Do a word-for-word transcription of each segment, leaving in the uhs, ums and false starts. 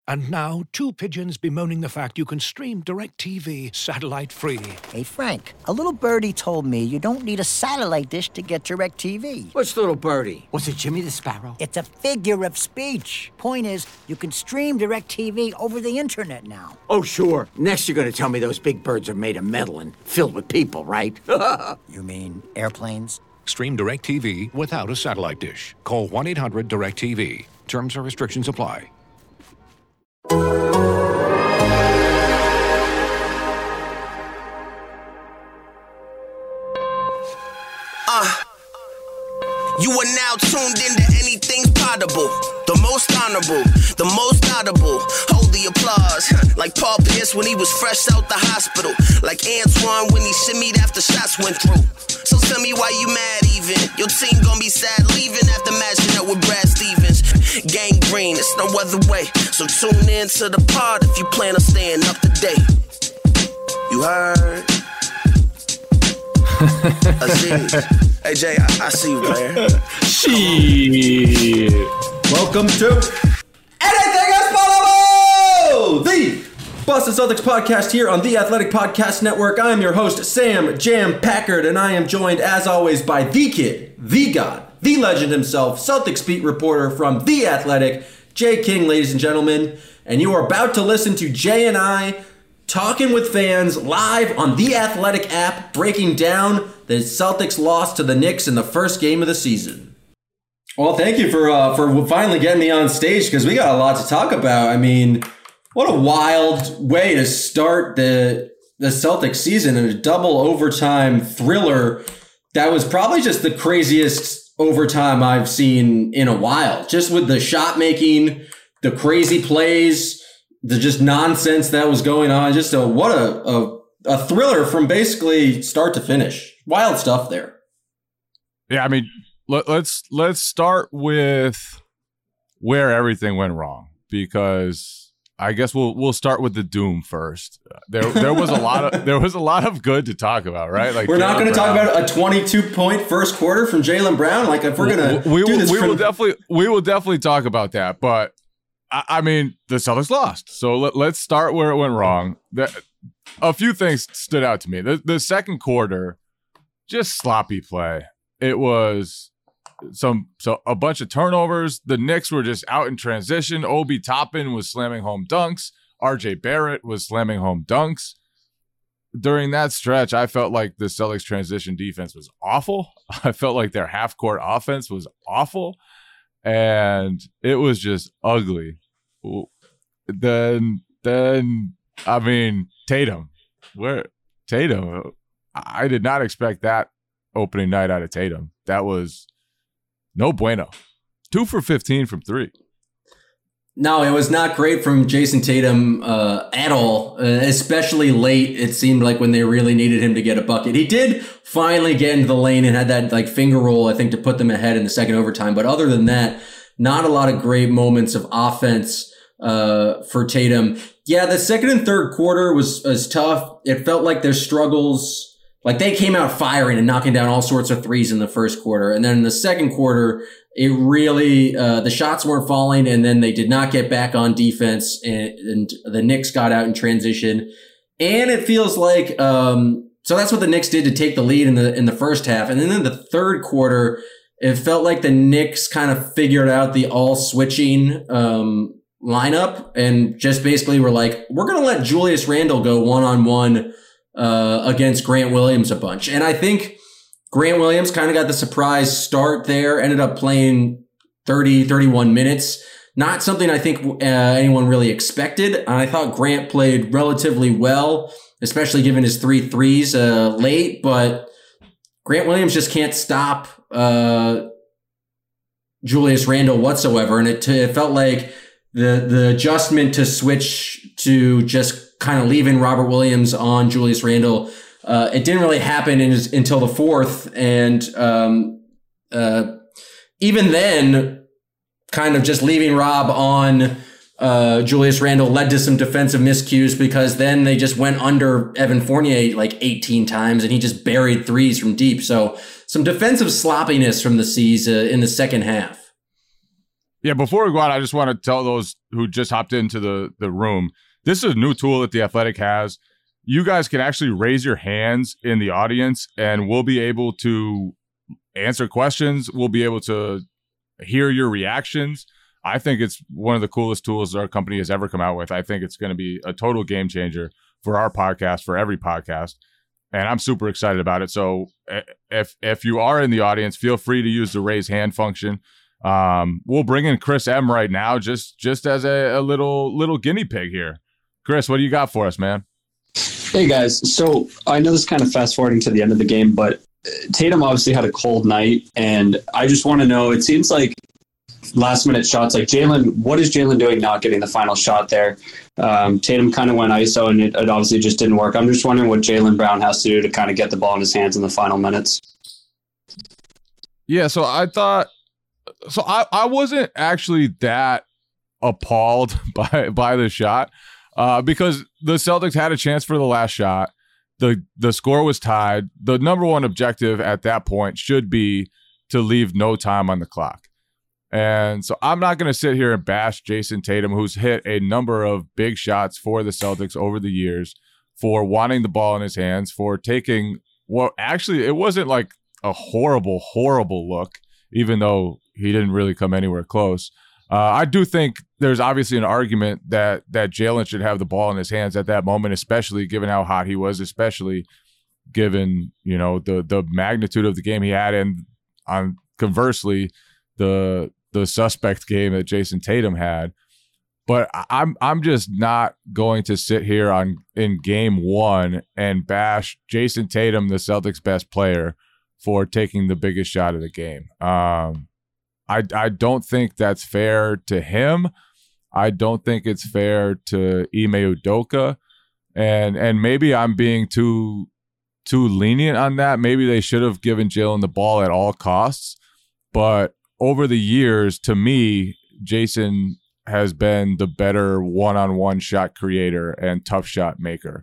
And now, two pigeons bemoaning the fact you can stream DirecTV satellite-free. Hey, Frank, a little birdie told me you don't need a satellite dish to get DirecTV. What's little birdie? Was it Jimmy the Sparrow? It's a figure of speech. Point is, you can stream DirecTV over the internet now. Oh, sure. Next you're going to tell me those big birds are made of metal and filled with people, right? You mean airplanes? Stream DirecTV without a satellite dish. Call one eight hundred direct T V. Terms and restrictions apply. Uh, you are now tuned into Anything's Potable. The most honorable, the most audible. Hold the applause, like Paul Pierce when he was fresh out the hospital. Like Antoine when he shimmied after shots went through. So tell me why you mad even. Your team gon' be sad leaving after matching up with Brad Stevens. Gang green, it's no other way. So tune in to the pod if you plan on staying up to date. You heard? Aziz. Hey Jay, I, I see you, man. Shit. Welcome to Anything is Possible! The Boston Celtics podcast here on the Athletic Podcast Network. I am your host, Sam Jam Packard, and I am joined, as always, by the kid, the god, the legend himself, Celtics beat reporter from The Athletic, Jay King, ladies and gentlemen. And you are about to listen to Jay and I talking with fans live on The Athletic app, breaking down the Celtics loss to the Knicks in the first game of the season. Well, thank you for uh, for finally getting me on stage, because we got a lot to talk about. I mean, what a wild way to start the the Celtics season in a double overtime thriller. That was probably just the craziest overtime I've seen in a while. Just with the shot making, the crazy plays, the just nonsense that was going on. Just a what a a, a thriller from basically start to finish. Wild stuff there. Yeah, I mean, let, let's let's start with where everything went wrong, because I guess we'll we'll start with the doom first. There there was a lot of there was a lot of good to talk about, right? Like, we're not going to talk about a twenty-two point first quarter from Jaylen Brown. Like, if we're going to we, we, do will, this we from- will definitely we will definitely talk about that. But I, I mean, the Celtics lost, so let, let's start where it went wrong. The, a few things stood out to me. The, the second quarter, just sloppy play. It was some so a bunch of turnovers. The Knicks were just out in transition. Obi Toppin was slamming home dunks. R J Barrett was slamming home dunks. During that stretch, I felt like the Celtics transition defense was awful. I felt like their half-court offense was awful. And it was just ugly. Then, then I mean, Tatum. Where Tatum? I did not expect that opening night out of Tatum. That was no bueno. Two for fifteen from three. No, it was not great from Jason Tatum uh, at all, uh, especially late. It seemed like when they really needed him to get a bucket. He did finally get into the lane and had that like finger roll, I think, to put them ahead in the second overtime. But other than that, not a lot of great moments of offense uh, for Tatum. Yeah, the second and third quarter was, was tough. It felt like their struggles, like they came out firing and knocking down all sorts of threes in the first quarter. And then in the second quarter, it really, uh, the shots weren't falling, and then they did not get back on defense, and, and the Knicks got out in transition. And it feels like, um, so that's what the Knicks did to take the lead in the, in the first half. And then in the third quarter, it felt like the Knicks kind of figured out the all switching, um, lineup, and just basically were like, we're going to let Julius Randle go one-on-one, uh, against Grant Williams a bunch. And I think Grant Williams kind of got the surprise start there, ended up playing thirty, thirty-one minutes. Not something I think uh, anyone really expected. And I thought Grant played relatively well, especially given his three threes uh, late. But Grant Williams just can't stop uh, Julius Randle whatsoever. And it, it felt like the, the adjustment to switch to just kind of leaving Robert Williams on Julius Randle, Uh, it didn't really happen in, until the fourth. And um, uh, even then, kind of just leaving Rob on uh, Julius Randle led to some defensive miscues, because then they just went under Evan Fournier like eighteen times and he just buried threes from deep. So some defensive sloppiness from the C's uh, in the second half. Yeah, before we go on, I just want to tell those who just hopped into the, the room, this is a new tool that The Athletic has. You guys can actually raise your hands in the audience, and we'll be able to answer questions. We'll be able to hear your reactions. I think it's one of the coolest tools our company has ever come out with. I think it's going to be a total game changer for our podcast, for every podcast. And I'm super excited about it. So if if you are in the audience, feel free to use the raise hand function. Um, we'll bring in Chris M right now, just just as a, a little little guinea pig here. Chris, what do you got for us, man? Hey guys, so I know this is kind of fast forwarding to the end of the game, but Tatum obviously had a cold night, and I just want to know, it seems like last minute shots, like Jalen, what is Jalen doing not getting the final shot there? Um, Tatum kind of went I S O, and it, it obviously just didn't work. I'm just wondering what Jaylen Brown has to do to kind of get the ball in his hands in the final minutes. Yeah, so I thought, so I, I wasn't actually that appalled by by the shot uh, because the Celtics had a chance for the last shot. The the score was tied. The number one objective at that point should be to leave no time on the clock. And so I'm not going to sit here and bash Jason Tatum, who's hit a number of big shots for the Celtics over the years, for wanting the ball in his hands, for taking what actually it wasn't like a horrible, horrible look, even though he didn't really come anywhere close. Uh, I do think there's obviously an argument that that Jalen should have the ball in his hands at that moment, especially given how hot he was, especially given, you know, the the magnitude of the game he had, and on conversely, the the suspect game that Jason Tatum had. But I'm I'm just not going to sit here on in game one and bash Jason Tatum, the Celtics' best player, for taking the biggest shot of the game. Um, I I don't think that's fair to him. I don't think it's fair to Ime Udoka, and and maybe I'm being too too lenient on that. Maybe they should have given Jalen the ball at all costs. But over the years, to me, Jason has been the better one-on-one shot creator and tough shot maker,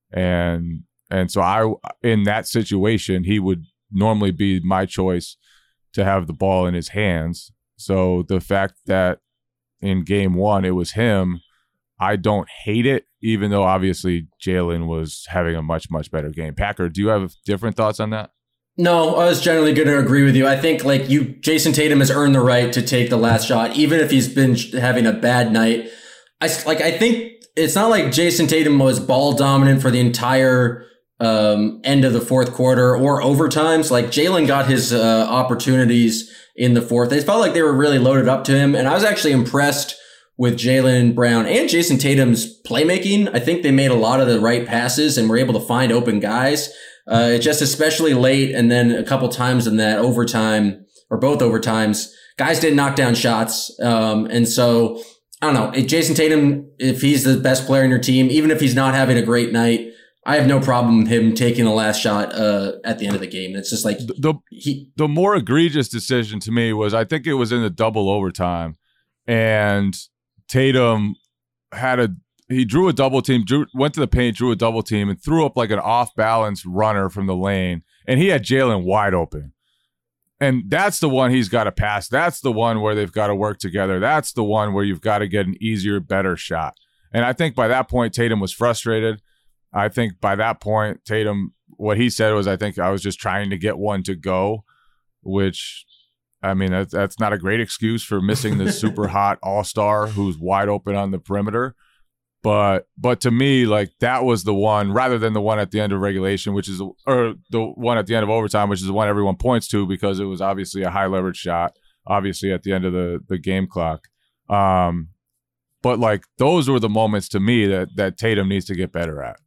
and and so I in that situation he would normally be my choice to have the ball in his hands. So the fact that in game one it was him, I don't hate it, even though obviously Jalen was having a much, much better game. Packer, do you have different thoughts on that? No, I was generally going to agree with you. I think like you, Jason Tatum has earned the right to take the last shot, even if he's been having a bad night. I like. I think it's not like Jason Tatum was ball dominant for the entire um, end of the fourth quarter or overtimes. Like Jalen got his uh, opportunities in the fourth. They felt like they were really loaded up to him, and I was actually impressed with Jaylen Brown and Jason Tatum's playmaking. I think they made a lot of the right passes and were able to find open guys. Uh, it just especially late, and then a couple times in that overtime, or both overtimes, guys didn't knock down shots. Um, and so, I don't know, if Jason Tatum, if he's the best player in your team, even if he's not having a great night, I have no problem with him taking the last shot uh, at the end of the game. It's just like the he, the more egregious decision to me was, I think it was in the double overtime, and Tatum had a he drew a double team, drew, went to the paint, drew a double team, and threw up like an off balance runner from the lane, and he had Jalen wide open. And that's the one he's got to pass. That's the one where they've got to work together. That's the one where you've got to get an easier, better shot. And I think by that point, Tatum was frustrated. I think by that point, Tatum, what he said was, I think I was just trying to get one to go, which, I mean, that's, that's not a great excuse for missing the super hot all-star who's wide open on the perimeter. But but to me, like, that was the one, rather than the one at the end of regulation, which is, or the one at the end of overtime, which is the one everyone points to because it was obviously a high leverage shot, obviously at the end of the, the game clock. Um, but like, those were the moments to me that that Tatum needs to get better at.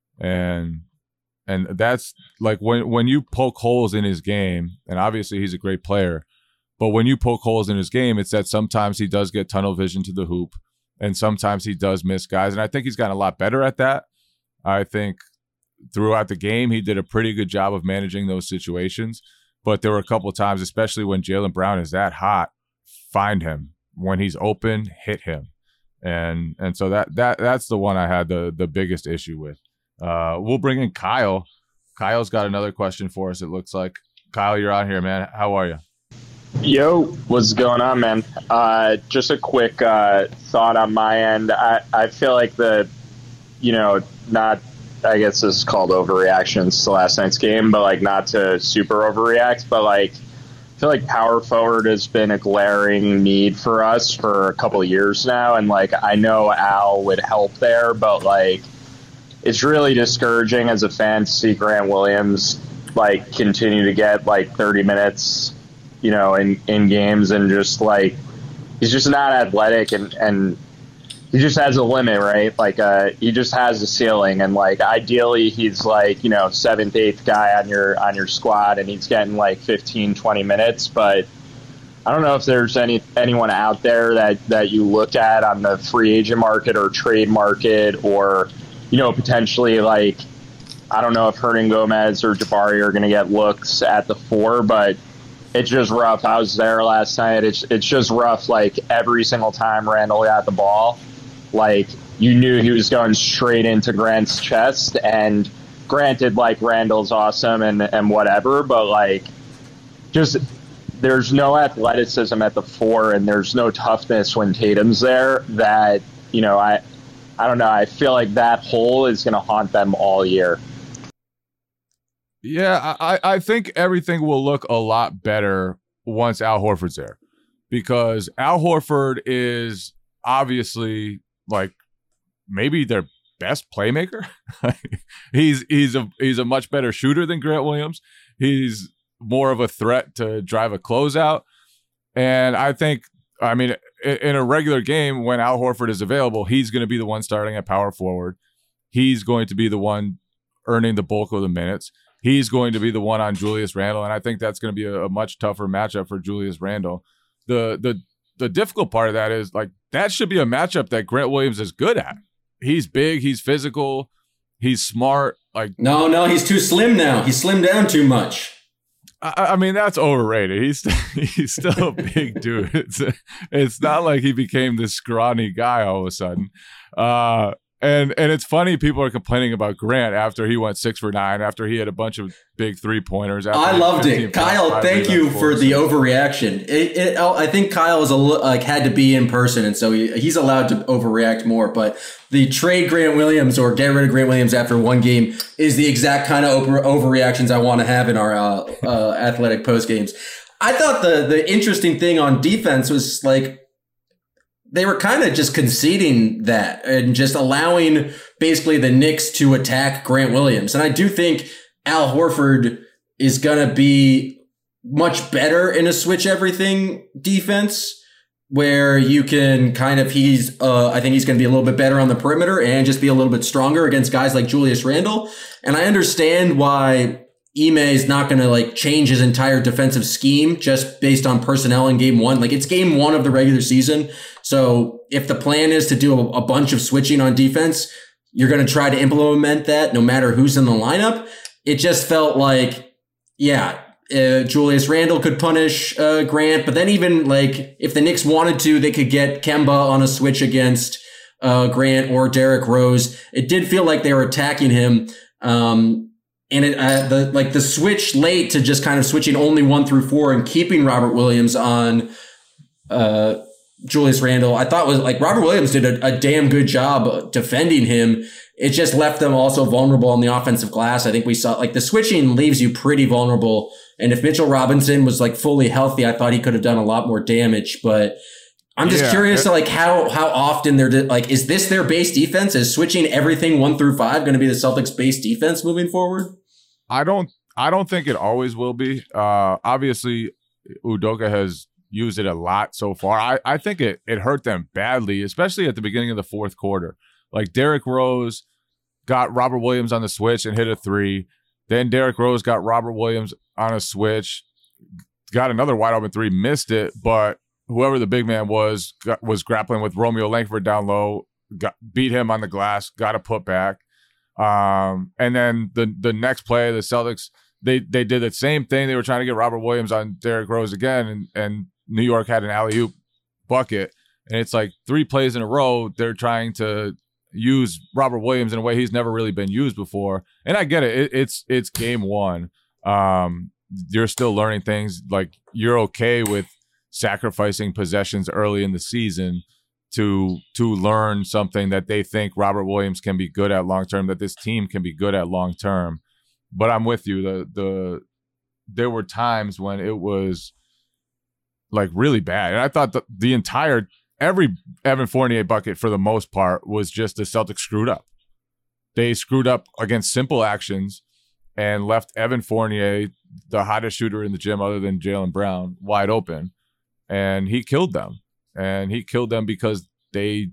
And and that's like when when you poke holes in his game, and obviously he's a great player, but when you poke holes in his game, it's that sometimes he does get tunnel vision to the hoop. And sometimes he does miss guys. And I think he's gotten a lot better at that. I think throughout the game, he did a pretty good job of managing those situations. But there were a couple of times, especially when Jaylen Brown is that hot, find him. When he's open, hit him. And and so that that that's the one I had the, the biggest issue with. Uh, we'll bring in Kyle. Kyle's got another question for us, it looks like. Kyle, you're on here, man. How are you? Yo, what's going on, man? Uh, just a quick uh, thought on my end. I, I feel like the, you know, not, I guess this is called overreactions to last night's game, but like not to super overreact, but like I feel like power forward has been a glaring need for us for a couple of years now. And like, I know Al would help there, but like, it's really discouraging as a fan to see Grant Williams like continue to get like thirty minutes, you know, in, in games, and just like he's just not athletic, and, and he just has a limit, right? Like uh, he just has a ceiling, and like ideally he's like, you know, seventh, eighth guy on your on your squad, and he's getting like fifteen, twenty minutes. But I don't know if there's any anyone out there that, that you look at on the free agent market or trade market, or, you know, potentially like, I don't know if Hernan Gomez or Jabari are going to get looks at the four, but it's just rough. I was there last night. It's it's just rough. Like every single time Randall got the ball, like you knew he was going straight into Grant's chest. And granted, like Randall's awesome and, and whatever, but like just there's no athleticism at the four, and there's no toughness when Tatum's there. That, you know, I I don't know. I feel like that hole is going to haunt them all year. Yeah, I, I think everything will look a lot better once Al Horford's there, because Al Horford is obviously like maybe their best playmaker. he's he's a he's a much better shooter than Grant Williams. He's more of a threat to drive a closeout, and I think, I mean, in, in a regular game when Al Horford is available, he's going to be the one starting at power forward. He's going to be the one earning the bulk of the minutes. He's going to be the one on Julius Randle, and I think that's going to be a, a much tougher matchup for Julius Randle. The the the difficult part of that is like that should be a matchup that Grant Williams is good at. He's big, he's physical, he's smart. Like no, no, he's too slim now. He's slimmed down too much. I, I mean, that's overrated. He's he's still a big dude. It's it's not like he became this scrawny guy all of a sudden. Uh, And and it's funny, people are complaining about Grant after he went six for nine, after he had a bunch of big three pointers. I loved it, Kyle. Thank you for the overreaction. It, it, I think Kyle is a, like had to be in person, and so he, he's allowed to overreact more. But the trade Grant Williams or get rid of Grant Williams after one game is the exact kind of over, overreactions I want to have in our uh, uh, athletic post games. I thought the the interesting thing on defense was like, they were kind of just conceding that and just allowing basically the Knicks to attack Grant Williams. And I do think Al Horford is going to be much better in a switch everything defense, where you can kind of, he's, uh, I think he's going to be a little bit better on the perimeter and just be a little bit stronger against guys like Julius Randle. And I understand why Ime is not going to like change his entire defensive scheme just based on personnel in game one. Like it's game one of the regular season. So if the plan is to do a, a bunch of switching on defense, you're going to try to implement that no matter who's in the lineup. It just felt like, yeah, uh, Julius Randle could punish uh, Grant, but then even like if the Knicks wanted to, they could get Kemba on a switch against uh, Grant or Derrick Rose. It did feel like they were attacking him. Um, And it, uh, the like the switch late to just kind of switching only one through four and keeping Robert Williams on uh, Julius Randle, I thought was like Robert Williams did a, a damn good job defending him. It just left them also vulnerable on the offensive glass. I think we saw like the switching leaves you pretty vulnerable. And if Mitchell Robinson was like fully healthy, I thought he could have done a lot more damage. But I'm just yeah, curious it, to like how how often they're de- like, is this their base defense? Is switching everything one through five going to be the Celtics' base defense moving forward? I don't I don't think it always will be. Uh, obviously, Udoka has used it a lot so far. I, I think it it hurt them badly, especially at the beginning of the fourth quarter. Like Derrick Rose got Robert Williams on the switch and hit a three. Then Derrick Rose got Robert Williams on a switch, got another wide open three, missed it, but whoever the big man was got, was grappling with Romeo Langford down low, got beat him on the glass, got a putback. Um, and then the the next play, the Celtics, they they did the same thing. They were trying to get Robert Williams on Derrick Rose again, and, and New York had an alley-oop bucket. And it's like three plays in a row, they're trying to use Robert Williams in a way he's never really been used before. And I get it. it it's it's game one. Um, you're still learning things. Like you're okay with sacrificing possessions early in the season to to learn something that they think Robert Williams can be good at long term, that this team can be good at long term. But I'm with you. The the there were times when it was like really bad, and I thought the, the entire every Evan Fournier bucket for the most part was just the Celtics screwed up. They screwed up against simple actions and left Evan Fournier, the hottest shooter in the gym other than Jaylen Brown, wide open, and he killed them. And he killed them because they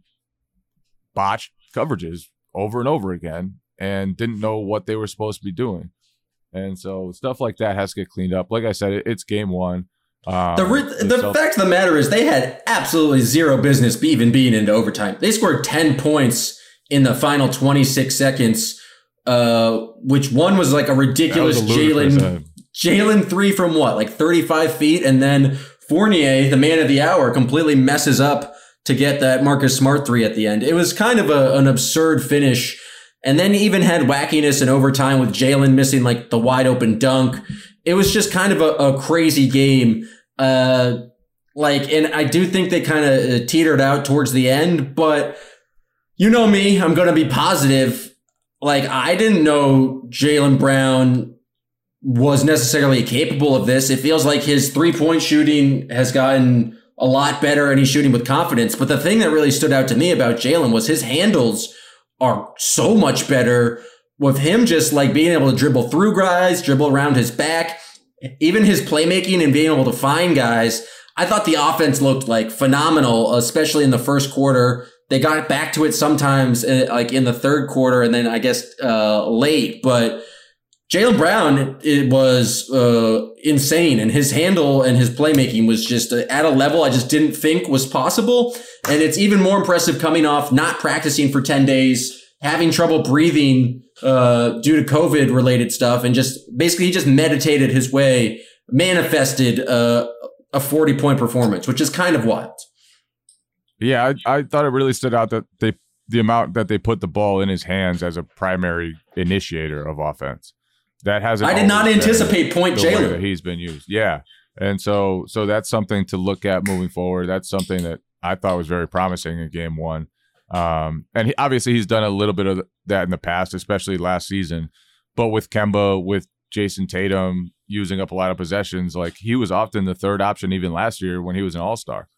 botched coverages over and over again and didn't know what they were supposed to be doing. And so stuff like that has to get cleaned up. Like I said, it, it's game one. Um, the re- the Celtics- fact of the matter is they had absolutely zero business even being into overtime. They scored ten points in the final twenty-six seconds, uh, which one was like a ridiculous Jaylen Jaylen three from what, like thirty-five feet, and then Fournier, the man of the hour, completely messes up to get that Marcus Smart three at the end. It was kind of a, an absurd finish. And then even had wackiness in overtime with Jaylen missing like the wide open dunk. It was just kind of a, a crazy game. Uh, like, and I do think they kind of teetered out towards the end, but you know me, I'm going to be positive. Like, I didn't know Jaylen Brown was necessarily capable of this. It feels like his three-point shooting has gotten a lot better and he's shooting with confidence. But the thing that really stood out to me about Jaylen was his handles are so much better with him just like being able to dribble through guys, dribble around his back, even his playmaking and being able to find guys. I thought the offense looked like phenomenal, especially in the first quarter. They got back to it sometimes uh, like in the third quarter and then I guess uh, late, but Jaylen Brown, it was uh, insane, and his handle and his playmaking was just at a level I just didn't think was possible. And it's even more impressive coming off not practicing for ten days, having trouble breathing uh, due to COVID related stuff, and just basically he just meditated his way, manifested uh, a forty point performance, which is kind of wild. Yeah, I, I thought it really stood out that they the amount that they put the ball in his hands as a primary initiator of offense. That hasn't. I did not anticipate point Jaylen that he's been used. Yeah, and so so that's something to look at moving forward. That's something that I thought was very promising in game one. Um, and he, obviously he's done a little bit of that in the past, especially last season. But with Kemba, with Jason Tatum using up a lot of possessions, like he was often the third option even last year when he was an All-Star.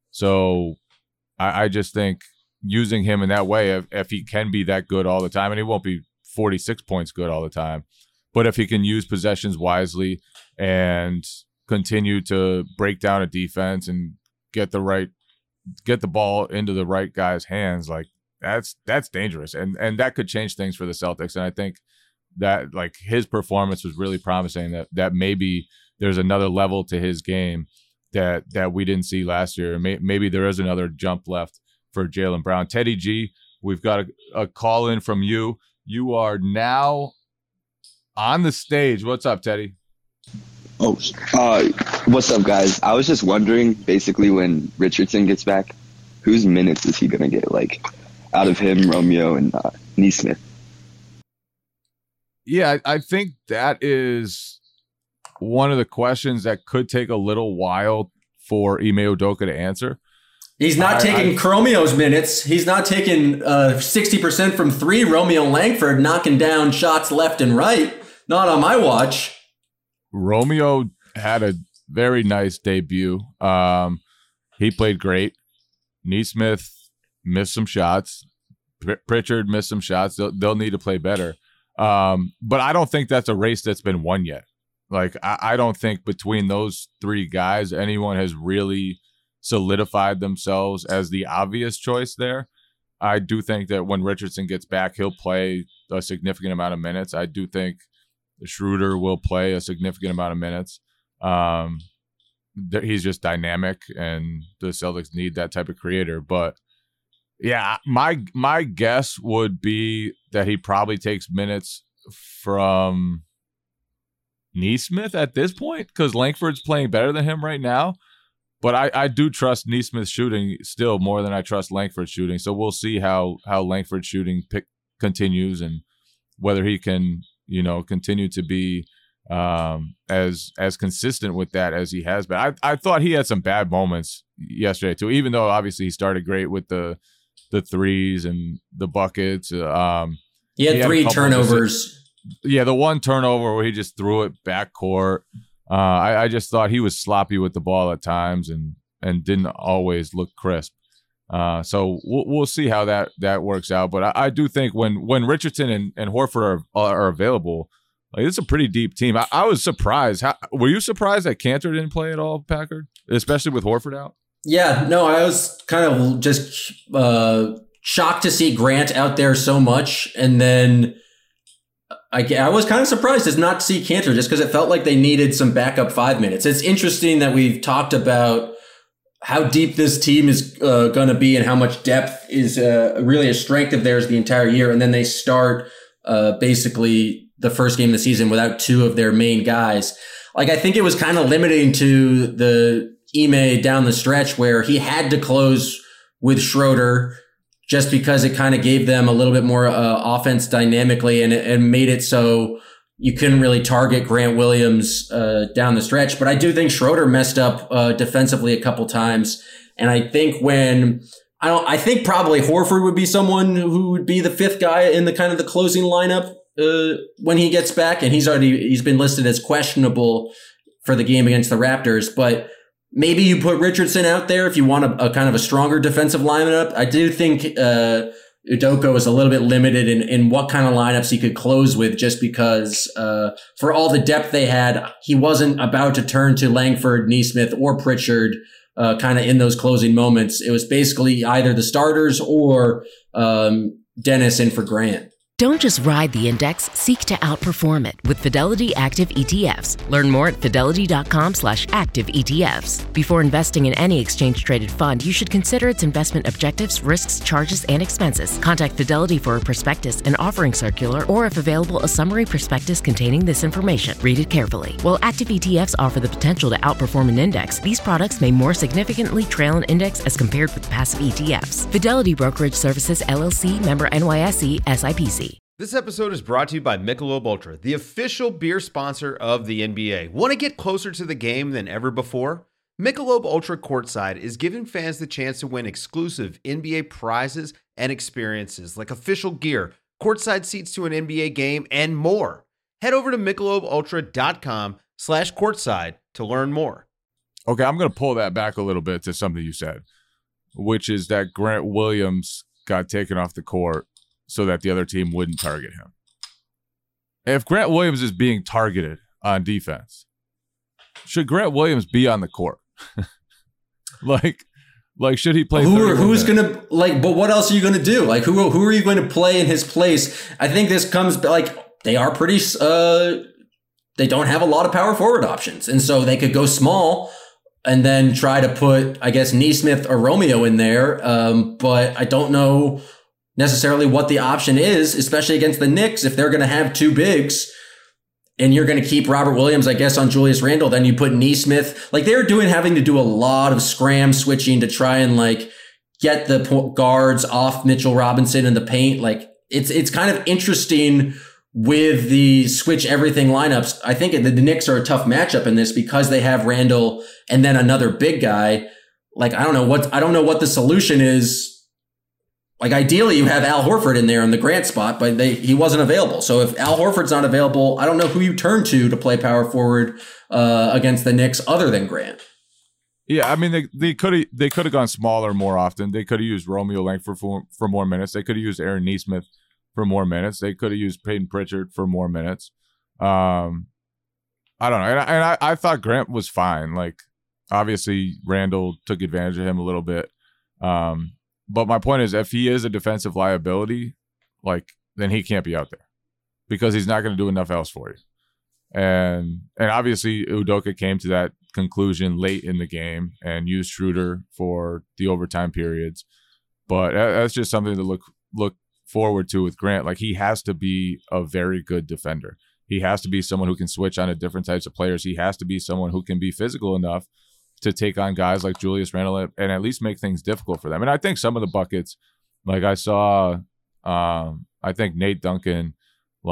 So I, I just think using him in that way, if, if he can be that good all the time, and he won't be forty-six points good all the time. But if he can use possessions wisely and continue to break down a defense and get the right, get the ball into the right guy's hands, like that's that's dangerous, and and that could change things for the Celtics. And I think that like his performance was really promising. That that maybe there's another level to his game that that we didn't see last year. May, maybe there is another jump left for Jaylen Brown. Teddy G, we've got a, a call in from you. You are now on the stage. What's up, Teddy? Oh, uh, what's up, guys? I was just wondering, basically, when Richardson gets back, whose minutes is he going to get, like, out of him, Romeo, and uh, Nesmith? Yeah, I think that is one of the questions that could take a little while for Ime Udoka to answer. He's not I, taking I, Romeo's minutes. He's not taking uh, sixty percent from three. Romeo Langford knocking down shots left and right. Not on my watch. Romeo had a very nice debut. Um, he played great. Nesmith missed some shots. Pr- Pritchard missed some shots. They'll, they'll need to play better. Um, but I don't think that's a race that's been won yet. Like, I, I don't think between those three guys, anyone has really solidified themselves as the obvious choice there. I do think that when Richardson gets back, he'll play a significant amount of minutes. I do think Schroeder will play a significant amount of minutes. Um, th- he's just dynamic, and the Celtics need that type of creator. But yeah, my my guess would be that he probably takes minutes from Nesmith at this point, because Langford's playing better than him right now. But I, I do trust Nesmith's shooting still more than I trust Langford's shooting. So we'll see how how Langford's shooting pick continues and whether he can, you know, continue to be um, as as consistent with that as he has been. I I thought he had some bad moments yesterday too, even though obviously he started great with the the threes and the buckets. Um, he had, he had three turnovers. Yeah, the one turnover where he just threw it back court. Uh, I, I just thought he was sloppy with the ball at times and and didn't always look crisp. Uh, so we'll, we'll see how that, that works out. But I, I do think when when Richardson and, and Horford are, are available, like, it's a pretty deep team. I, I was surprised. How, were you surprised that Cantor didn't play at all, Packard, especially with Horford out? Yeah, no, I was kind of just uh, shocked to see Grant out there so much, and then I, I was kind of surprised to not see Cantor just because it felt like they needed some backup five minutes. It's interesting that we've talked about how deep this team is uh, going to be and how much depth is uh, really a strength of theirs the entire year. And then they start uh, basically the first game of the season without two of their main guys. Like, I think it was kind of limiting to the Ime down the stretch where he had to close with Schroeder just because it kind of gave them a little bit more uh, offense dynamically, and it and made it so you couldn't really target Grant Williams uh, down the stretch. But I do think Schroeder messed up uh, defensively a couple times. And I think when I don't, I think probably Horford would be someone who would be the fifth guy in the kind of the closing lineup uh, when he gets back. And he's already, he's been listed as questionable for the game against the Raptors. But maybe you put Richardson out there if you want a, a kind of a stronger defensive lineup. I do think, uh, Udoka was a little bit limited in, in what kind of lineups he could close with, just because uh, for all the depth they had, he wasn't about to turn to Langford, Nesmith, or Pritchard uh, kind of in those closing moments. It was basically either the starters or um, Dennis in for Grant. Don't just ride the index, seek to outperform it with Fidelity Active E T Fs. Learn more at fidelity.com slash active ETFs. Before investing in any exchange-traded fund, you should consider its investment objectives, risks, charges, and expenses. Contact Fidelity for a prospectus, an offering circular, or if available, a summary prospectus containing this information. Read it carefully. While active E T Fs offer the potential to outperform an index, these products may more significantly trail an index as compared with passive E T Fs. Fidelity Brokerage Services, L L C, member N Y S E, S I P C. This episode is brought to you by Michelob Ultra, the official beer sponsor of the N B A. Want to get closer to the game than ever before? Michelob Ultra Courtside is giving fans the chance to win exclusive N B A prizes and experiences like official gear, courtside seats to an N B A game, and more. Head over to michelobultra.com slash courtside to learn more. Okay, I'm going to pull that back a little bit to something you said, which is that Grant Williams got taken off the court so that the other team wouldn't target him. If Grant Williams is being targeted on defense, should Grant Williams be on the court? like, like should he play? Who are, who's going to like? But what else are you going to do? Like, who who are you going to play in his place? I think this comes like they are pretty. Uh, they don't have a lot of power forward options, and so they could go small and then try to put, I guess, Nesmith or Romeo in there. Um, but I don't know necessarily what the option is, especially against the Knicks. If they're going to have two bigs and you're going to keep Robert Williams, I guess, on Julius Randle, then you put Nesmith. Like, they're doing, having to do a lot of scram switching to try and like get the guards off Mitchell Robinson in the paint. Like, it's, it's kind of interesting with the switch everything lineups. I think the, the Knicks are a tough matchup in this because they have Randle and then another big guy. Like, I don't know what, I don't know what the solution is. Like, ideally, you have Al Horford in there in the Grant spot, but they, he wasn't available. So if Al Horford's not available, I don't know who you turn to to play power forward uh, against the Knicks other than Grant. Yeah, I mean, they they could have they could have gone smaller more often. They could have used Romeo Langford for, for more minutes. They could have used Aaron Nesmith for more minutes. They could have used Peyton Pritchard for more minutes. Um, I don't know. And, I, and I, I thought Grant was fine. Like, obviously, Randle took advantage of him a little bit. Um But my point is, if he is a defensive liability, like, then he can't be out there because he's not going to do enough else for you. And and obviously, Udoka came to that conclusion late in the game and used Schroeder for the overtime periods. But that's just something to look look forward to with Grant. Like, he has to be a very good defender. He has to be someone who can switch on to different types of players. He has to be someone who can be physical enough to take on guys like Julius Randle and at least make things difficult for them. And I think some of the buckets, like I saw, um, I think Nate Duncan, like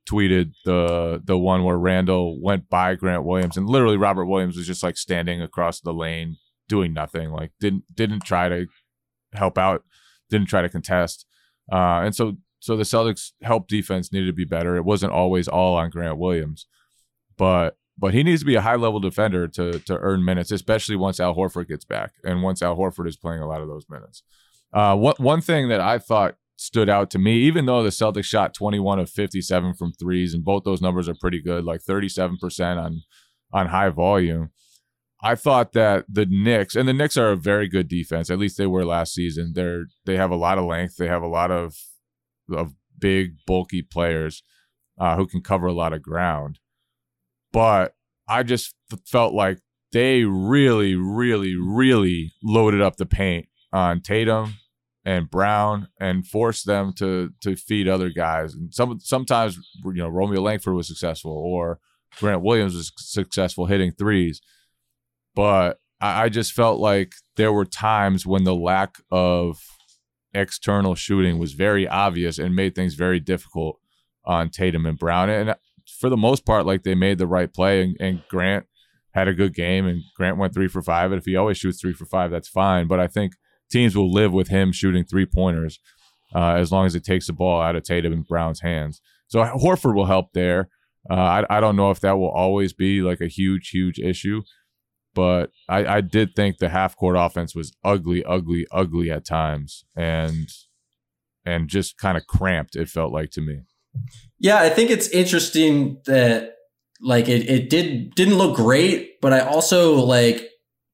tweeted the the one where Randall went by Grant Williams, and literally Robert Williams was just like standing across the lane doing nothing, like didn't didn't try to help out, didn't try to contest. Uh, and so so the Celtics' help defense needed to be better. It wasn't always all on Grant Williams, but but he needs to be a high-level defender to to earn minutes, especially once Al Horford gets back and once Al Horford is playing a lot of those minutes. Uh, one, one thing that I thought stood out to me, even though the Celtics shot twenty-one of fifty-seven from threes, and both those numbers are pretty good, like thirty-seven percent on, on high volume, I thought that the Knicks, and the Knicks are a very good defense, at least they were last season. They're they have a lot of length. They have a lot of, of big, bulky players uh, who can cover a lot of ground. But I just felt like they really, really, really loaded up the paint on Tatum and Brown and forced them to to feed other guys. And some sometimes, you know, Romeo Langford was successful or Grant Williams was successful hitting threes. But I, I just felt like there were times when the lack of external shooting was very obvious and made things very difficult on Tatum and Brown. And for the most part, like they made the right play, and, and Grant had a good game, and Grant went three for five. And if he always shoots three for five, that's fine. But I think teams will live with him shooting three pointers uh, as long as it takes the ball out of Tatum and Brown's hands. So Horford will help there. Uh, I, I don't know if that will always be like a huge, huge issue, but I, I did think the half court offense was ugly, ugly, ugly at times, and and just kind of cramped, it felt like to me. Yeah, I think it's interesting that like it, it did didn't look great, but I also like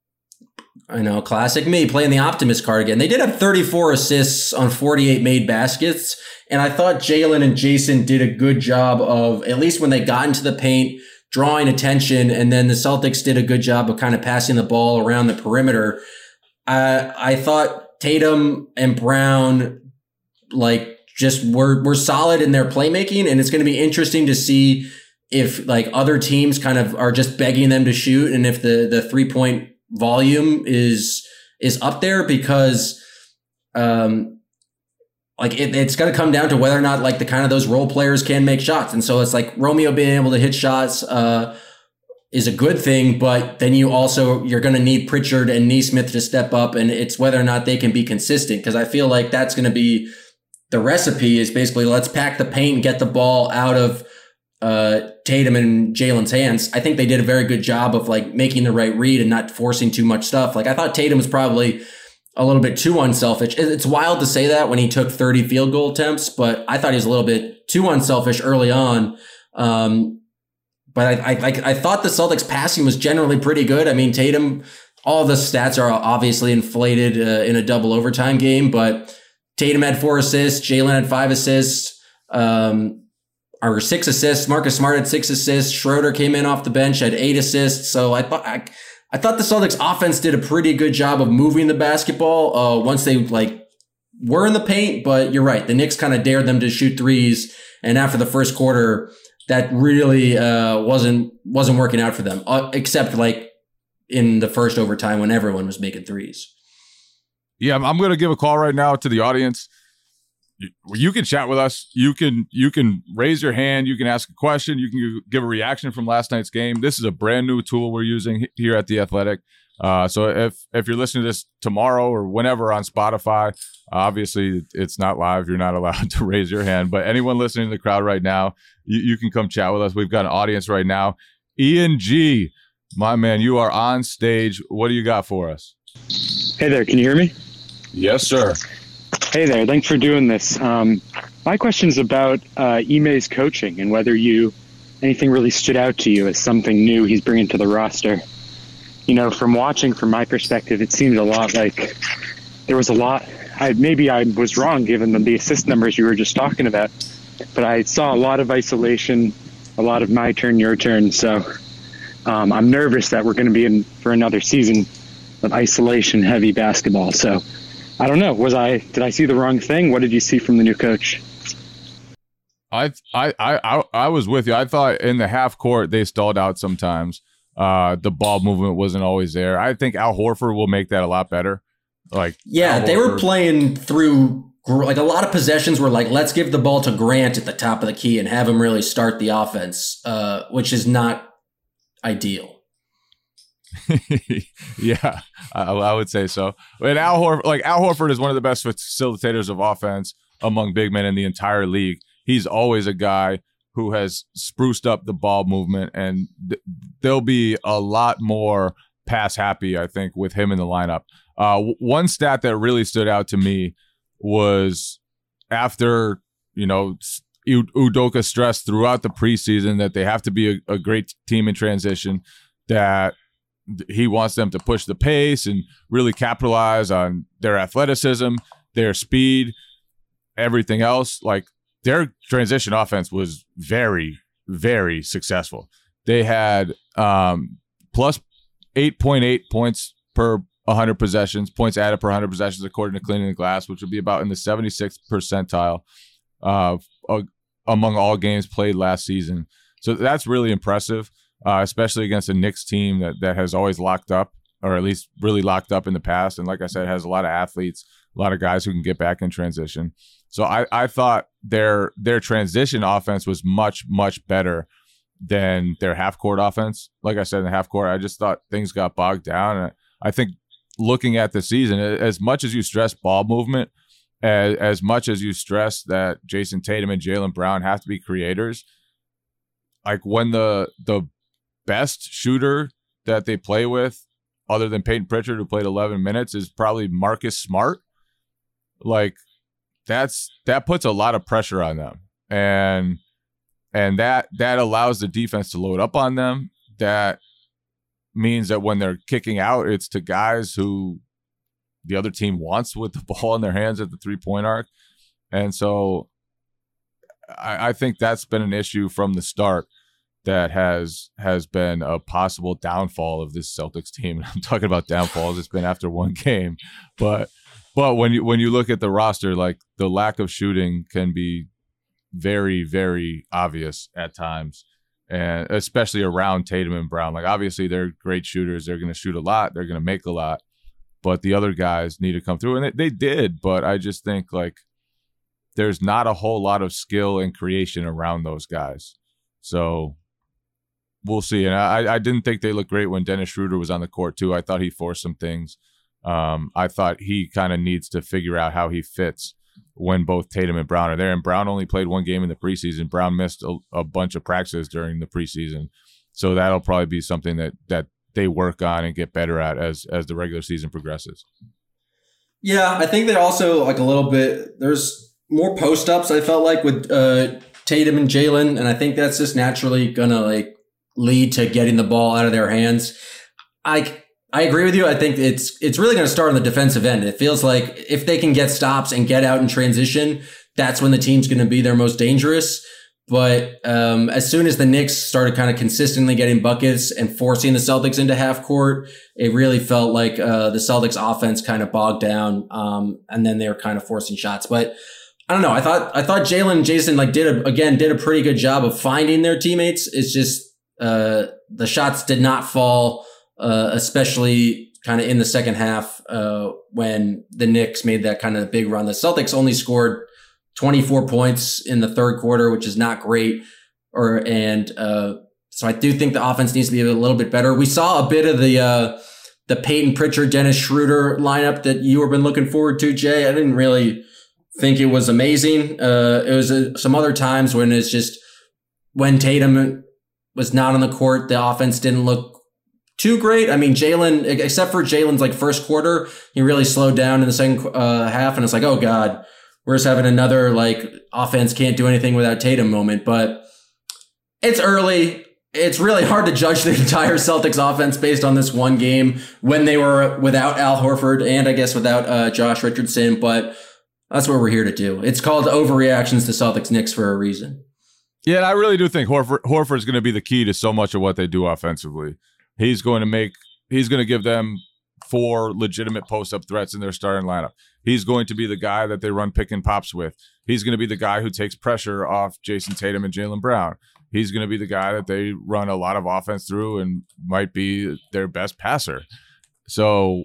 I know, classic me, playing the optimist card again. They did have thirty-four assists on forty-eight made baskets, and I thought Jalen and Jason did a good job of, at least when they got into the paint, drawing attention, and then the Celtics did a good job of kind of passing the ball around the perimeter. I I thought Tatum and Brown like just were were solid in their playmaking, and it's going to be interesting to see if like other teams kind of are just begging them to shoot, and if the the three point volume is is up there, because um like it, it's going to come down to whether or not like the kind of those role players can make shots. And so it's like Romeo being able to hit shots uh is a good thing, but then you also you're going to need Pritchard and Nesmith to step up, and it's whether or not they can be consistent, because I feel like that's going to be the recipe, is basically let's pack the paint and get the ball out of uh, Tatum and Jalen's hands. I think they did a very good job of like making the right read and not forcing too much stuff. Like I thought Tatum was probably a little bit too unselfish. It's wild to say that when he took thirty field goal attempts, but I thought he was a little bit too unselfish early on. Um, but I, I, I thought the Celtics passing was generally pretty good. I mean, Tatum, all the stats are obviously inflated uh, in a double overtime game, but Tatum had four assists, Jalen had five assists, um, or six assists. Marcus Smart had six assists. Schroeder came in off the bench, had eight assists. So I thought I, I thought the Celtics offense did a pretty good job of moving the basketball uh, once they like were in the paint. But you're right, the Knicks kind of dared them to shoot threes, and after the first quarter, that really uh, wasn't wasn't working out for them, uh, except like in the first overtime when everyone was making threes. Yeah, I'm going to give a call right now to the audience. You, you can chat with us. You can you can raise your hand. You can ask a question. You can give a reaction from last night's game. This is a brand new tool we're using here at The Athletic. Uh, so if if you're listening to this tomorrow or whenever on Spotify, obviously it's not live. You're not allowed to raise your hand. But anyone listening to the crowd right now, you, you can come chat with us. We've got an audience right now. Ian G, my man, you are on stage. What do you got for us? Hey there. Can you hear me? Yes, sir. Hey there. Thanks for doing this. Um, my question is about uh, Ime's coaching and whether you anything really stood out to you as something new he's bringing to the roster. You know, from watching, from my perspective, it seemed a lot like there was a lot. I, maybe I was wrong given the, the assist numbers you were just talking about, but I saw a lot of isolation, a lot of my turn, your turn. So um, I'm nervous that we're going to be in for another season of isolation heavy basketball. So I don't know. Was I, did I see the wrong thing? What did you see from the new coach? I, I, I, I was with you. I thought in the half court, they stalled out sometimes. Uh, the ball movement wasn't always there. I think Al Horford will make that a lot better. Like, yeah, Al they Horford. were playing through like a lot of possessions were like, let's give the ball to Grant at the top of the key and have him really start the offense, uh, which is not ideal. yeah, I, I would say so. And Al Horford, like Al Horford is one of the best facilitators of offense among big men in the entire league. He's always a guy who has spruced up the ball movement, and th- there'll be a lot more pass happy, I think, with him in the lineup. Uh, w- one stat that really stood out to me was after, you know, Udoka stressed throughout the preseason that they have to be a, a great team in transition, that he wants them to push the pace and really capitalize on their athleticism, their speed, everything else. Like, their transition offense was very, very successful. They had um, plus eight point eight points per one hundred possessions, points added per one hundred possessions, according to Cleaning the Glass, which would be about in the seventy-sixth percentile uh, uh, among all games played last season. So that's really impressive. Uh, especially against a Knicks team that, that has always locked up, or at least really locked up in the past. And like I said, has a lot of athletes, a lot of guys who can get back in transition. So I, I thought their their transition offense was much, much better than their half-court offense. Like I said, in the half-court, I just thought things got bogged down. And I think looking at the season, as much as you stress ball movement, as, as much as you stress that Jason Tatum and Jaylen Brown have to be creators, like when the the best shooter that they play with, other than Peyton Pritchard, who played eleven minutes, is probably Marcus Smart. Like, that's that puts a lot of pressure on them, and and that that allows the defense to load up on them. That means that when they're kicking out, it's to guys who the other team wants with the ball in their hands at the three-point arc. And so I, I think that's been an issue from the start that has has been a possible downfall of this Celtics team. I'm talking about downfalls. It's been after one game, but but when you when you look at the roster, like, the lack of shooting can be very, very obvious at times, and especially around Tatum and Brown. Like, obviously they're great shooters. They're going to shoot a lot. They're going to make a lot, but the other guys need to come through, and they, they did. But I just think, like, there's not a whole lot of skill and creation around those guys. So we'll see. And I, I didn't think they looked great when Dennis Schroeder was on the court, too. I thought he forced some things. Um, I thought he kind of needs to figure out how he fits when both Tatum and Brown are there. And Brown only played one game in the preseason. Brown missed a, a bunch of practices during the preseason. So that'll probably be something that that they work on and get better at as as the regular season progresses. Yeah, I think they're also, like, a little bit, there's more post-ups, I felt like, with uh, Tatum and Jaylen, and I think that's just naturally going to, like, lead to getting the ball out of their hands. I I agree with you. I think it's it's really going to start on the defensive end. It feels like if they can get stops and get out in transition, that's when the team's going to be their most dangerous. But um, as soon as the Knicks started kind of consistently getting buckets and forcing the Celtics into half court, it really felt like uh, the Celtics offense kind of bogged down, um, and then they were kind of forcing shots. But I don't know. I thought I thought Jaylen and Jason like did a, again did a pretty good job of finding their teammates. It's just uh, the shots did not fall, uh, especially kind of in the second half uh, when the Knicks made that kind of big run. The Celtics only scored twenty-four points in the third quarter, which is not great. Or and uh, so I do think the offense needs to be a little bit better. We saw a bit of the uh, the Peyton Pritchard, Dennis Schroeder lineup that you have been looking forward to, Jay. I didn't really think it was amazing. Uh, it was uh, some other times when it's just when Tatum was not on the court, the offense didn't look too great. I mean, Jaylen, except for Jaylen's like first quarter, he really slowed down in the second uh, half, and it's like, oh God, we're just having another like offense can't do anything without Tatum moment. But it's early. It's really hard to judge the entire Celtics offense based on this one game when they were without Al Horford and I guess without uh, Josh Richardson. But that's what we're here to do. It's called overreactions to Celtics Knicks for a reason. Yeah, and I really do think Horford Horford is going to be the key to so much of what they do offensively. He's going to make he's going to give them four legitimate post-up threats in their starting lineup. He's going to be the guy that they run pick and pops with. He's going to be the guy who takes pressure off Jason Tatum and Jaylen Brown. He's going to be the guy that they run a lot of offense through and might be their best passer. So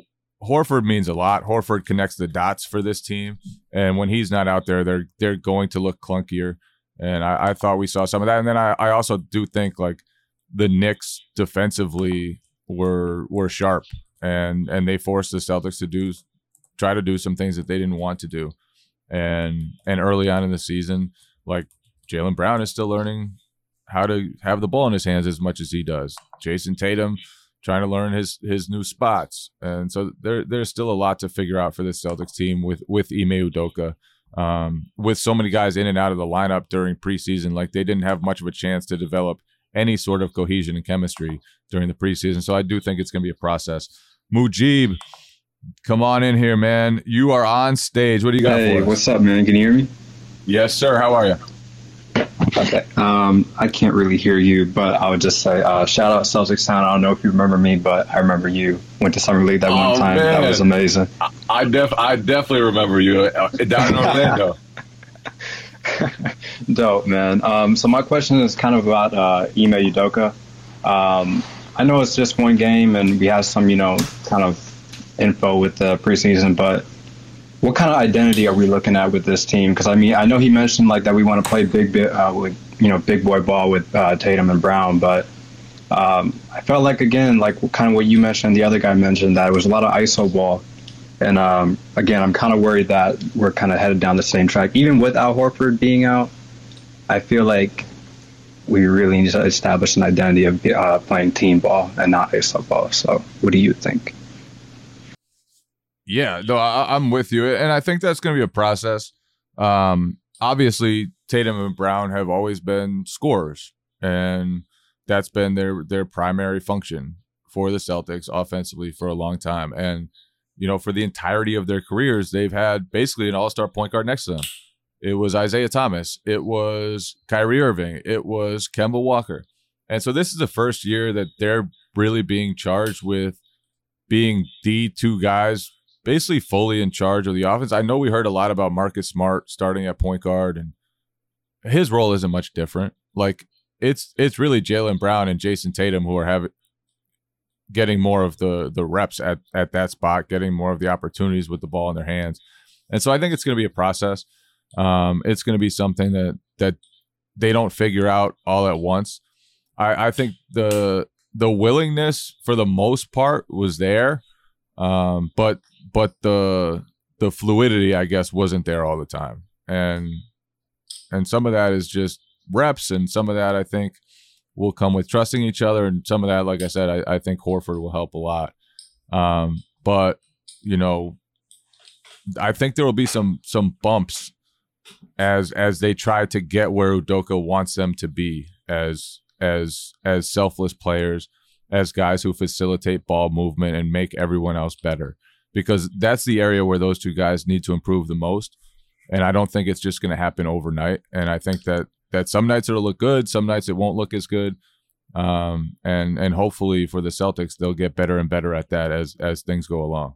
Horford means a lot. Horford connects the dots for this team, and when he's not out there, they're they're going to look clunkier. And I, I thought we saw some of that. And then I, I also do think like the Knicks defensively were were sharp, and and they forced the Celtics to do try to do some things that they didn't want to do. And and early on in the season, like Jaylen Brown is still learning how to have the ball in his hands as much as he does. Jason Tatum trying to learn his his new spots. And so there there's still a lot to figure out for this Celtics team with with Ime Udoka. Um, with so many guys in and out of the lineup during preseason, like they didn't have much of a chance to develop any sort of cohesion and chemistry during the preseason. So I do think it's going to be a process. Mujib, come on in here, man. You are on stage. What do you got hey, for us? What's up, man? Can you hear me? Yes, sir. How are you? Okay. Um, I can't really hear you, but I would just say uh, shout out Celtics Town. I don't know if you remember me, but I remember you went to Summer League that Oh, one time. man. That was amazing. I, I, def- I definitely remember you uh, down in Orlando. Dope, man. Um, so my question is kind of about uh, Ime Udoka. Um, I know it's just one game, and we have some, you know, kind of info with the preseason, but what kind of identity are we looking at with this team? Because I mean, I know he mentioned like that we want to play big, uh, with, you know, big boy ball with uh, Tatum and Brown, but um, I felt like again, like kind of what you mentioned, the other guy mentioned that it was a lot of I S O ball, and um, again, I'm kind of worried that we're kind of headed down the same track, even with Al Horford being out. I feel like we really need to establish an identity of uh, playing team ball and not I S O ball. So, what do you think? Yeah, no, I, I'm with you, and I think that's going to be a process. Um, obviously, Tatum and Brown have always been scorers, and that's been their their primary function for the Celtics offensively for a long time. And you know, for the entirety of their careers, they've had basically an all-star point guard next to them. It was Isaiah Thomas, it was Kyrie Irving, it was Kemba Walker, and so this is the first year that they're really being charged with being the two guys basically fully in charge of the offense. I know we heard a lot about Marcus Smart starting at point guard, and his role isn't much different. Like it's it's really Jaylen Brown and Jason Tatum who are having getting more of the the reps at at that spot, getting more of the opportunities with the ball in their hands. And so I think it's going to be a process. Um, it's going to be something that that they don't figure out all at once. I, I think the the willingness for the most part was there, um, but but the the fluidity, I guess, wasn't there all the time. And and some of that is just reps, and some of that I think will come with trusting each other, and some of that, like I said, I, I think Horford will help a lot. Um, but you know, I think there will be some some bumps as as they try to get where Udoka wants them to be as as as selfless players, as guys who facilitate ball movement and make everyone else better. Because that's the area where those two guys need to improve the most. And I don't think it's just going to happen overnight. And I think that that some nights it'll look good, some nights it won't look as good. Um, and and hopefully for the Celtics, they'll get better and better at that as as things go along.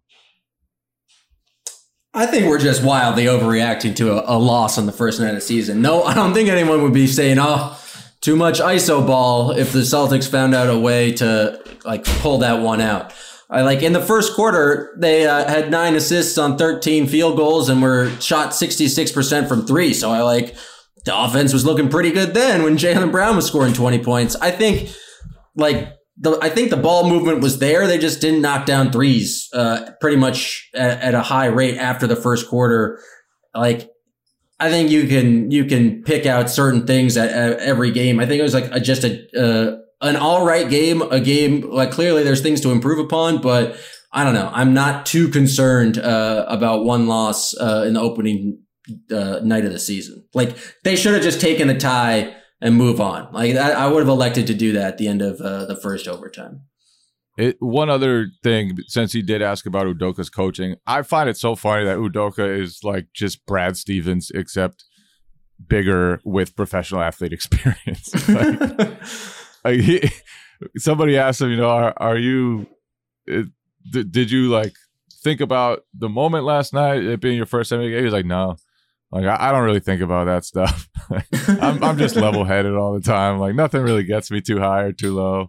I think we're just wildly overreacting to a, a loss on the first night of the season. No, I don't think anyone would be saying, oh, too much I S O ball if the Celtics found out a way to like pull that one out. I like in the first quarter, they uh, had nine assists on thirteen field goals and were shot sixty-six percent from three. So I like the offense was looking pretty good then when Jaylen Brown was scoring twenty points. I think like the I think the ball movement was there. They just didn't knock down threes uh, pretty much at, at a high rate after the first quarter. Like I think you can you can pick out certain things at, at every game. I think it was like a, just a. Uh, An all right game, a game like clearly there's things to improve upon, but I don't know. I'm not too concerned uh, about one loss uh, in the opening uh, night of the season. Like they should have just taken the tie and move on. Like I, I would have elected to do that at the end of uh, the first overtime. It, one other thing, since he did ask about Udoka's coaching, I find it so funny that Udoka is like just Brad Stevens, except bigger with professional athlete experience. Like, Like he, somebody asked him, you know, are, are you, it, th- did you like think about the moment last night, it being your first N B A game? He was like, no, like I, I don't really think about that stuff. I'm, I'm just level headed all the time. Like nothing really gets me too high or too low.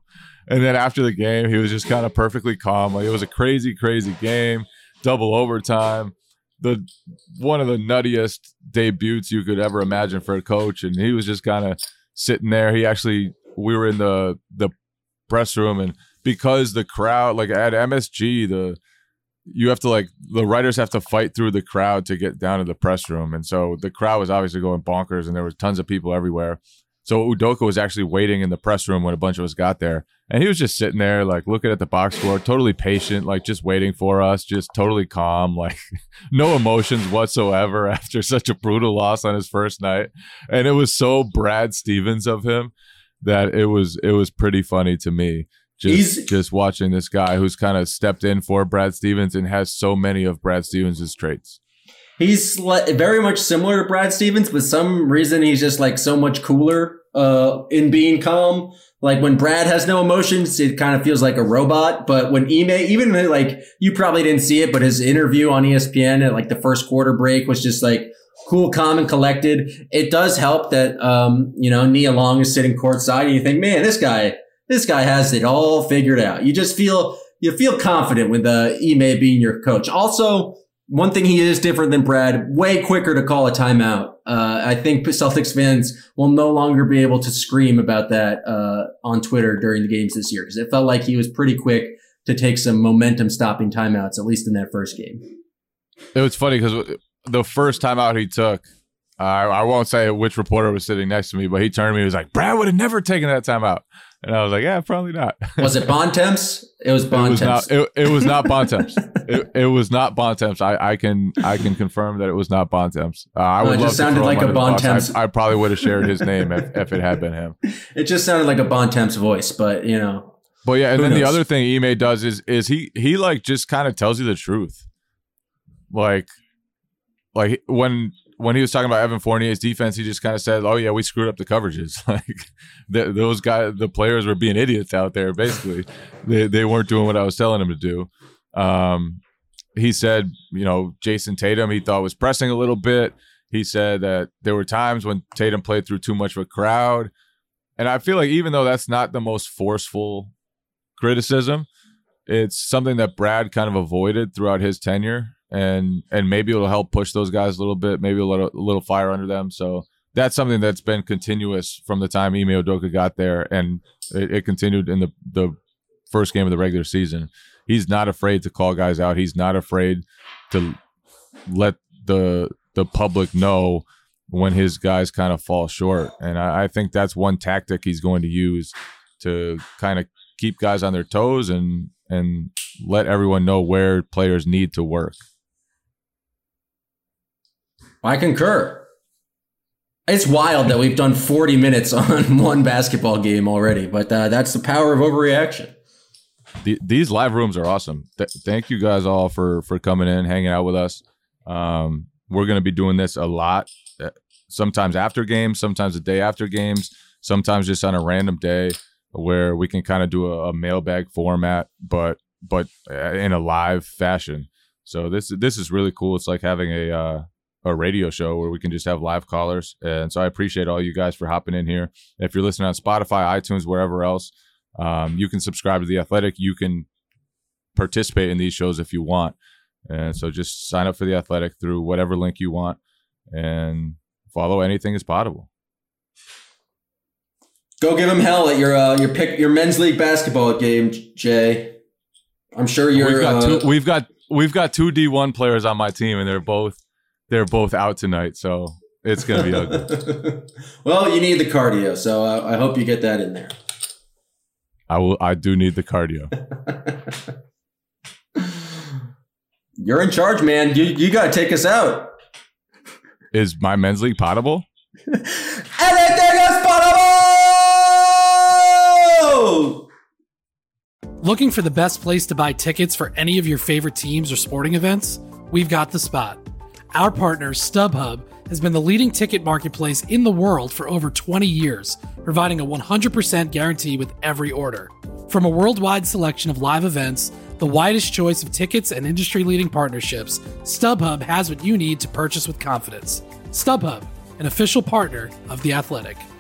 And then after the game, he was just kind of perfectly calm. Like, it was a crazy, crazy game, double overtime. The one of the nuttiest debuts you could ever imagine for a coach. And he was just kind of sitting there. He actually, we were in the the press room, and because the crowd, like at M S G, the you have to like the writers have to fight through the crowd to get down to the press room, and so the crowd was obviously going bonkers, and there was tons of people everywhere. So Udoka was actually waiting in the press room when a bunch of us got there, and he was just sitting there, like looking at the box score, totally patient, like just waiting for us, just totally calm, like no emotions whatsoever after such a brutal loss on his first night. And it was so Brad Stevens of him that it was it was pretty funny to me. Just, He's, just watching this guy who's kind of stepped in for Brad Stevens and has so many of Brad Stevens' traits. He's very much similar to Brad Stevens, but some reason he's just like so much cooler uh, in being calm. Like when Brad has no emotions, it kind of feels like a robot. But when Ime, even like you probably didn't see it, but his interview on E S P N at like the first quarter break was just like cool, calm, and collected. It does help that, um, you know, Nia Long is sitting courtside and you think, man, this guy, this guy has it all figured out. You just feel, you feel confident with uh, Ime being your coach. Also, one thing he is different than Brad, way quicker to call a timeout. Uh, I think Celtics fans will no longer be able to scream about that uh, on Twitter during the games this year, because it felt like he was pretty quick to take some momentum stopping timeouts, at least in that first game. It was funny because the first timeout he took, uh, I won't say which reporter was sitting next to me, but he turned to me and was like, Brad would have never taken that timeout. And I was like, yeah, probably not. Was it Bontemps? It was Bontemps. It, it, it was not Bontemps. it, it was not Bontemps. I, I can I can confirm that it was not Bontemps. Uh, I no, would it just love sounded to like a Bontemps. I, I probably would have shared his name if, if it had been him. It just sounded like a Bontemps voice, but you know. But yeah, and then knows? the other thing Ime does is is he he like just kind of tells you the truth. Like like when when he was talking about Evan Fournier's defense, he just kind of said, "Oh yeah, we screwed up the coverages." Like the, those guys, the players were being idiots out there. Basically, they they weren't doing what I was telling them to do. Um, he said, you know, Jason Tatum, he thought was pressing a little bit. He said that there were times when Tatum played through too much of a crowd, and I feel like even though that's not the most forceful criticism, it's something that Brad kind of avoided throughout his tenure. And and maybe it'll help push those guys a little bit, maybe a little, a little fire under them. So that's something that's been continuous from the time Ime Udoka got there, and it, it continued in the, the first game of the regular season. He's not afraid to call guys out. He's not afraid to let the the public know when his guys kind of fall short. And I, I think that's one tactic he's going to use to kind of keep guys on their toes and and let everyone know where players need to work. I concur. It's wild that we've done forty minutes on one basketball game already, but uh, that's the power of overreaction. The, these live rooms are awesome. Th- thank you guys all for for coming in, hanging out with us. Um, we're going to be doing this a lot, sometimes after games, sometimes the day after games, sometimes just on a random day where we can kind of do a, a mailbag format, but but in a live fashion. So this this is really cool. It's like having a uh, a radio show where we can just have live callers. And so I appreciate all you guys for hopping in here. If you're listening on Spotify, iTunes, wherever else, um, you can subscribe to The Athletic. You can participate in these shows if you want. And so just sign up for The Athletic through whatever link you want and follow Anything is Potable. Go give him hell at your uh, your pick your men's league basketball game, Jay. I'm sure you're. We've got uh, two, we've got we've got two D one players on my team, and they're both they're both out tonight, so it's gonna be ugly. Well, you need the cardio, so uh, I hope you get that in there. I will. I do need the cardio. You're in charge, man. You you got to take us out. Is my men's league potable? Anything is potable. Looking for the best place to buy tickets for any of your favorite teams or sporting events? We've got the spot. Our partner, StubHub, has been the leading ticket marketplace in the world for over twenty years, providing a one hundred percent guarantee with every order. From a worldwide selection of live events, the widest choice of tickets and industry-leading partnerships, StubHub has what you need to purchase with confidence. StubHub, an official partner of The Athletic.